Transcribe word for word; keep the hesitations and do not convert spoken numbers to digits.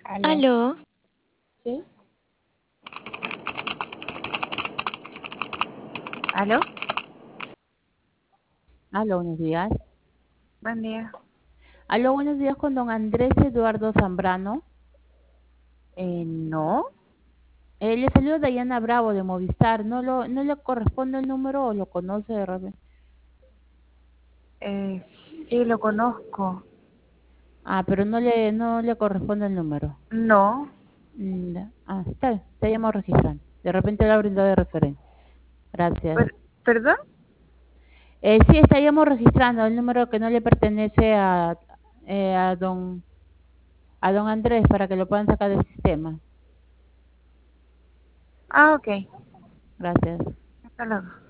Aló. Aló, ¿Sí? ¿Aló? Aló, buenos días. Buen día. Aló, buenos días con don Andrés Eduardo Zambrano. Eh, no. Eh, le saluda Dayana Bravo de Movistar. ¿No lo, no le corresponde el número o lo conoce de repente? Eh, sí, lo conozco. Ah, pero no le, no le corresponde el número. No. Mm, ya. Ah, está bien, te llamo registrando. De repente le ha brindado de referencia. Gracias. Per- ¿Perdón? Eh, sí, estaríamos registrando el número que no le pertenece a, eh, a don a don Andrés para que lo puedan sacar del sistema. Ah, ok. Gracias. Hasta luego.